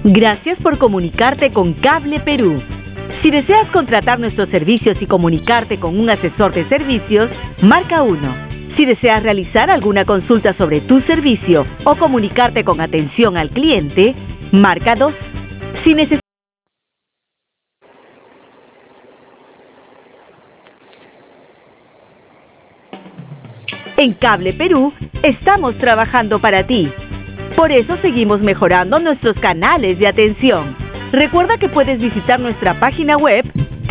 Gracias por comunicarte con Cable Perú. Si deseas contratar nuestros servicios y comunicarte con un asesor de servicios, marca 1. Si deseas realizar alguna consulta sobre tu servicio o comunicarte con atención al cliente, marca 2. Si necesitas En Cable Perú, estamos trabajando para ti. Por eso seguimos mejorando nuestros canales de atención. Recuerda que puedes visitar nuestra página web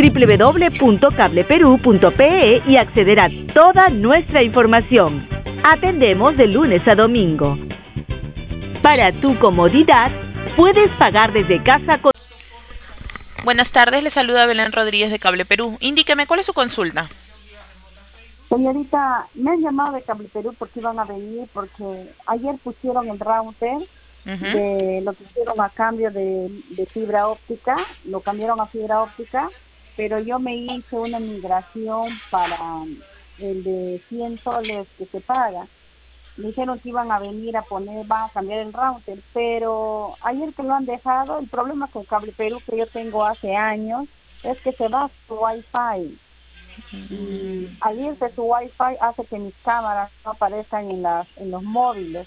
www.cableperú.pe y acceder a toda nuestra información. Atendemos de lunes a domingo. Para tu comodidad, puedes pagar desde casa con... Buenas tardes, le saluda Belén Rodríguez de Cable Perú. Indíqueme, ¿cuál es su consulta? Señorita, me han llamado de Cable Perú porque iban a venir, porque ayer pusieron el router, lo que hicieron a cambio de fibra óptica, lo cambiaron a fibra óptica, pero yo me hice una migración para el de 100 soles que se paga. Me dijeron que iban a venir van a cambiar el router, pero ayer que lo han dejado, el problema con Cable Perú que yo tengo hace años es que se va su Wi-Fi. Y al irse su Wi-Fi hace que mis cámaras no aparezcan en los móviles.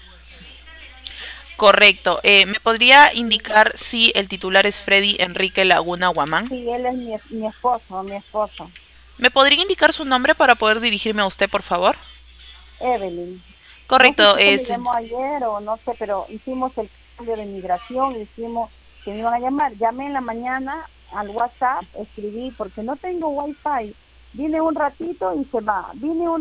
Correcto. ¿Me podría indicar si el titular es Freddy Enrique Laguna Guamán? Sí, él es mi esposo. ¿Me podría indicar su nombre para poder dirigirme a usted, por favor? Evelyn. Correcto. No sé si usted me llamó ayer o no sé, pero hicimos el cambio de migración, hicimos que me iban a llamar. Llamé en la mañana al WhatsApp, escribí porque no tengo Wi-Fi. Viene un ratito y se va,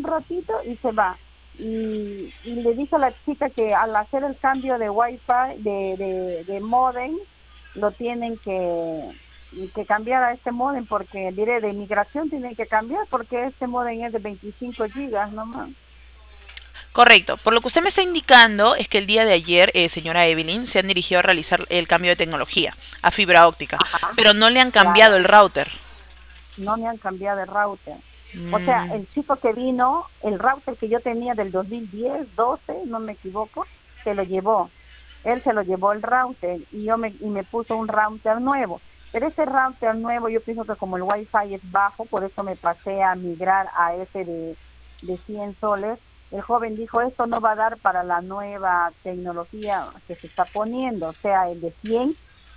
y le dije a la chica que al hacer el cambio de Wi-Fi, de modem, lo tienen que cambiar a este modem, porque diré de migración tienen que cambiar, porque este modem es de 25 gigas nomás. Correcto. Por lo que usted me está indicando es que el día de ayer, señora Evelyn, se han dirigido a realizar el cambio de tecnología a fibra óptica, pero no le han cambiado el router. No me han cambiado el router. O sea, el chico que vino, el router que yo tenía del 2010, 12, no me equivoco, se lo llevó. Él se lo llevó el router y me puso un router nuevo. Pero ese router nuevo, yo pienso que como el Wi-Fi es bajo, por eso me pasé a migrar a ese de 100 soles. El joven dijo, esto no va a dar para la nueva tecnología que se está poniendo, o sea, el de 100.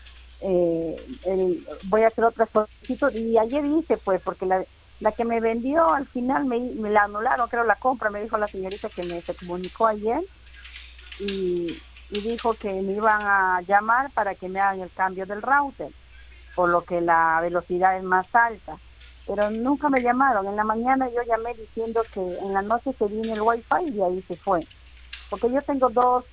Voy a hacer otra solicitud, y ayer hice pues, porque la que me vendió al final me la anularon, creo, la compra, me dijo la señorita que se comunicó ayer y dijo que me iban a llamar para que me hagan el cambio del router, por lo que la velocidad es más alta, pero nunca me llamaron. En la mañana yo llamé diciendo que en la noche se vino el Wi-Fi y ahí se fue, porque yo tengo dos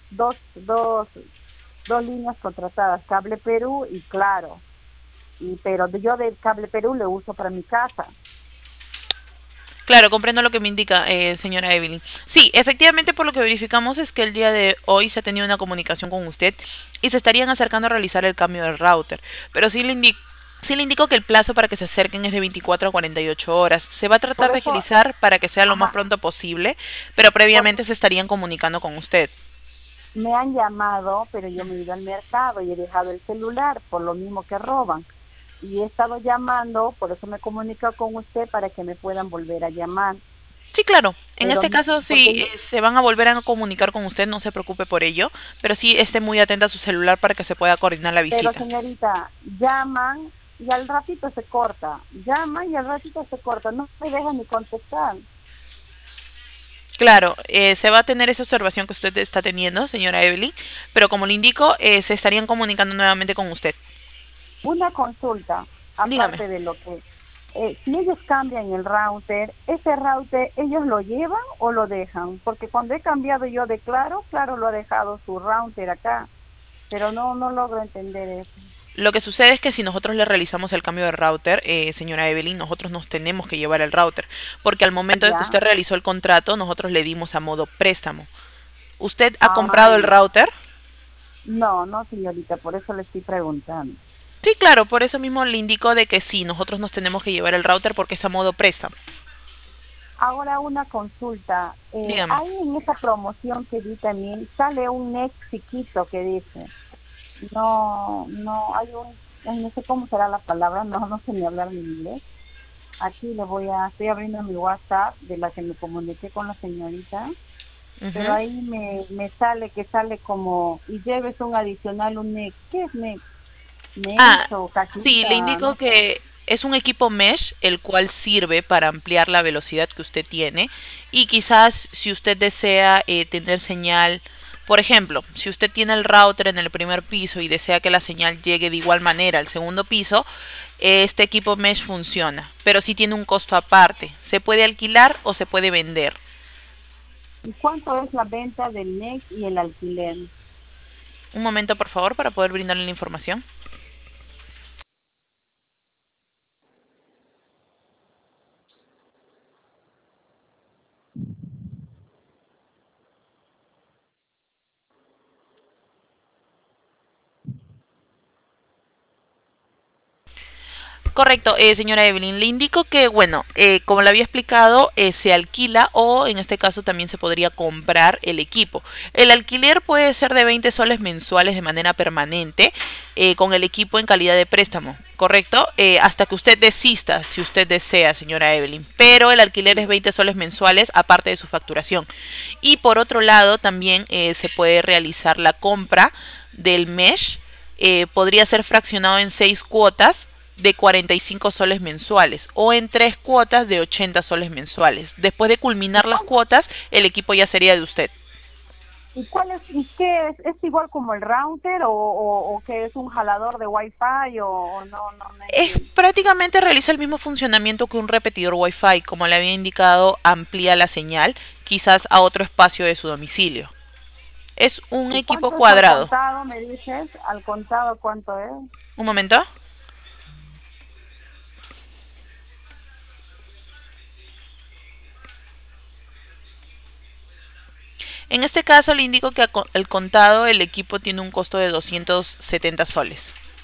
líneas contratadas, Cable Perú y Claro, pero yo del Cable Perú lo uso para mi casa. Claro, comprendo lo que me indica, señora Evelyn. Sí, efectivamente, por lo que verificamos es que el día de hoy se ha tenido una comunicación con usted y se estarían acercando a realizar el cambio del router, pero sí le indico que el plazo para que se acerquen es de 24 a 48 horas. Se va a tratar de agilizar para que sea lo más pronto posible, pero previamente se estarían comunicando con usted. Me han llamado, pero yo me he ido al mercado y he dejado el celular, por lo mismo que roban. Y he estado llamando, por eso me comunico con usted para que me puedan volver a llamar. Sí, claro. En este caso, sí, se van a volver a comunicar con usted, no se preocupe por ello, pero sí esté muy atenta a su celular para que se pueda coordinar la visita. Pero señorita, llaman y al ratito se corta, no me dejan ni contestar. Claro, se va a tener esa observación que usted está teniendo, señora Evelyn, pero como le indico, se estarían comunicando nuevamente con usted. Una consulta, Dígame. aparte de lo que... si ellos cambian el router, ¿ese router ellos lo llevan o lo dejan? Porque cuando he cambiado yo de Claro lo ha dejado su router acá, pero no logro entender eso. Lo que sucede es que si nosotros le realizamos el cambio de router, señora Evelyn, nosotros nos tenemos que llevar el router, porque al momento de que usted realizó el contrato, nosotros le dimos a modo préstamo. ¿Usted ha comprado el router? No, señorita, por eso le estoy preguntando. Sí, claro, por eso mismo le indico de que sí, nosotros nos tenemos que llevar el router porque es a modo préstamo. Ahora una consulta. Ahí en esa promoción que di también sale un NET chiquito que dice. no hay ay, no sé cómo será la palabra, no sé ni hablar ni inglés. Aquí estoy abriendo mi WhatsApp de la que me comuniqué con la señorita, pero Ujú. ahí me sale como, y lleves un adicional, un NEC. ¿Qué es NEC? Ah, Mesh o sí, le cajita, indico no sé. que es un equipo mesh el cual sirve para ampliar la velocidad que usted tiene y quizás si usted desea tener señal, por ejemplo, si usted tiene el router en el primer piso y desea que la señal llegue de igual manera al segundo piso, este equipo mesh funciona, pero sí tiene un costo aparte. Se puede alquilar o se puede vender. ¿Y cuánto es la venta del NEC y el alquiler? Un momento, por favor, para poder brindarle la información. Correcto, señora Evelyn. Le indico que, bueno, como le había explicado, se alquila o en este caso también se podría comprar el equipo. El alquiler puede ser de 20 soles mensuales de manera permanente con el equipo en calidad de préstamo, ¿correcto? Hasta que usted desista, si usted desea, señora Evelyn. Pero el alquiler es 20 soles mensuales aparte de su facturación. Y por otro lado, también se puede realizar la compra del mesh. Podría ser fraccionado en 6 cuotas de 45 soles mensuales o en 3 cuotas de 80 soles mensuales. Después de ¿Y culminar las cuál, cuotas, el equipo ya sería de usted. y qué es? ¿Es igual como el router o que es un jalador de Wi-Fi o no Es entiendo? prácticamente realiza el mismo funcionamiento que un repetidor Wi-Fi, como le había indicado, amplía la señal, quizás a otro espacio de su domicilio. Es un ¿Y equipo cuánto es al cuadrado. contado, me dices? ¿Al contado cuánto es? Un momento. En este caso le indico que al contado el equipo tiene un costo de 270 soles.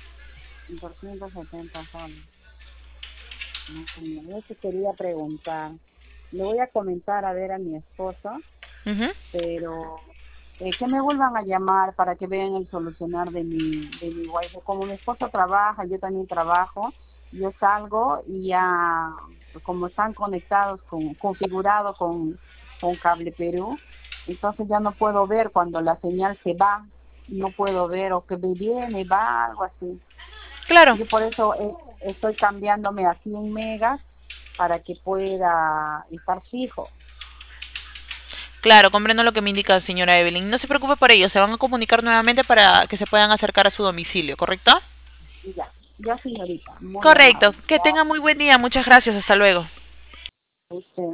270 soles. No, yo te quería preguntar. Le voy a comentar a ver a mi esposo, Ujú. pero que me vuelvan a llamar para que vean el solucionar de mi wifi. Como mi esposo trabaja, yo también trabajo, yo salgo y ya, como están conectados, configurados con Cable Perú, entonces ya no puedo ver cuando la señal se va, no puedo ver o que me viene, va, algo así. Claro. Yo por eso estoy cambiándome a 100 megas para que pueda estar fijo. Claro, comprendo lo que me indica señora Evelyn. No se preocupe por ello, se van a comunicar nuevamente para que se puedan acercar a su domicilio, ¿correcto? Y ya señorita, muy Correcto. amable. Que tenga muy buen día. Muchas gracias. Hasta luego. Usted.